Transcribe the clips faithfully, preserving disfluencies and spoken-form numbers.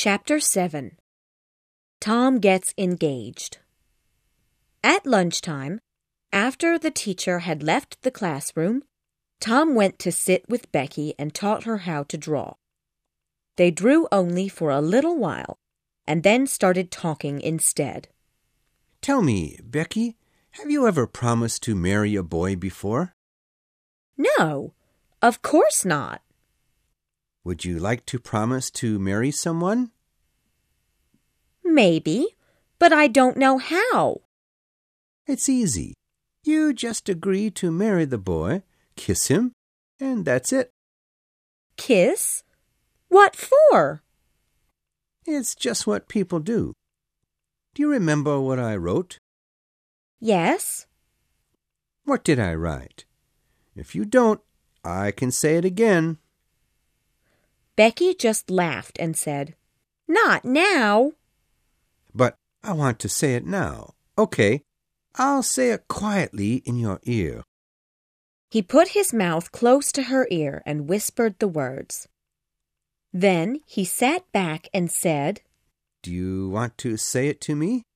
Chapter seven. Tom Gets Engaged. At lunchtime, after the teacher had left the classroom, Tom went to sit with Becky and taught her how to draw. They drew only for a little while, and then started talking instead. Tell me, Becky, have you ever promised to marry a boy before? No, of course not. Would you like to promise to marry someone? Maybe, but I don't know how. It's easy. You just agree to marry the boy, kiss him, and that's it. Kiss? What for? It's just what people do. Do you remember what I wrote? Yes. What did I write? If you don't, I can say it again. Becky just laughed and said, "Not now." But I want to say it now. Okay, I'll say it quietly in your ear. He put his mouth close to her ear and whispered the words. Then he sat back and said, Do you want to say it to me?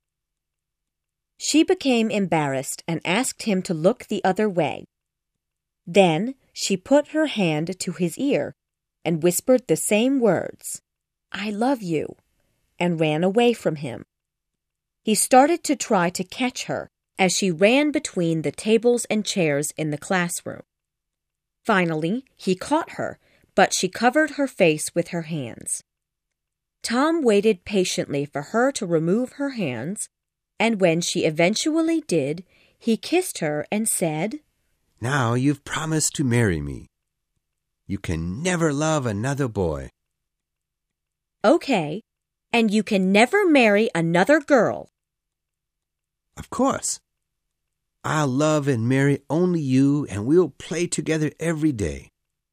She became embarrassed and asked him to look the other way. Then she put her hand to his ear and whispered the same words, "I love you," and ran away from him. He started to try to catch her as she ran between the tables and chairs in the classroom. Finally, he caught her, but she covered her face with her hands. Tom waited patiently for her to remove her hands, and when she eventually did, he kissed her and said, Now you've promised to marry me. You can never love another boy. Okay, and you can never marry another girl. Of course. I'll love and marry only you, and we'll play together every day.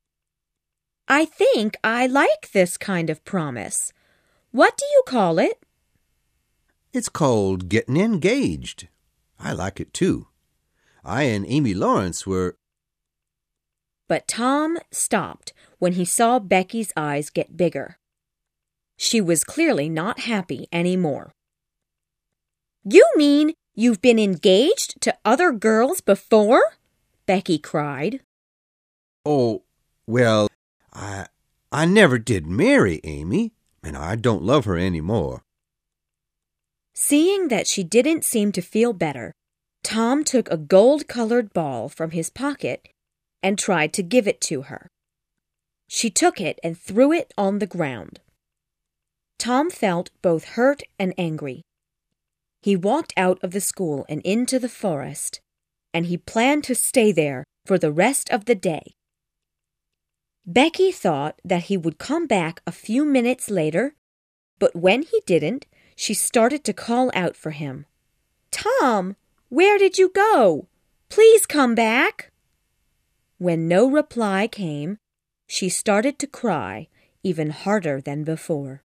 I think I like this kind of promise. What do you call it? It's called getting engaged. I like it too. I and Amy Lawrence were... But Tom stopped when he saw Becky's eyes get bigger. She was clearly not happy anymore. You mean you've been engaged to other girls before? Becky cried. Oh, well, I, I never did marry Amy, and I don't love her anymore. Seeing that she didn't seem to feel better, Tom took a gold-colored ball from his pocket and tried to give it to her. She took it and threw it on the ground. Tom felt both hurt and angry. He walked out of the school and into the forest, and he planned to stay there for the rest of the day. Becky thought that he would come back a few minutes later, but when he didn't, she started to call out for him. Tom, where did you go? Please come back. When no reply came, she started to cry even harder than before.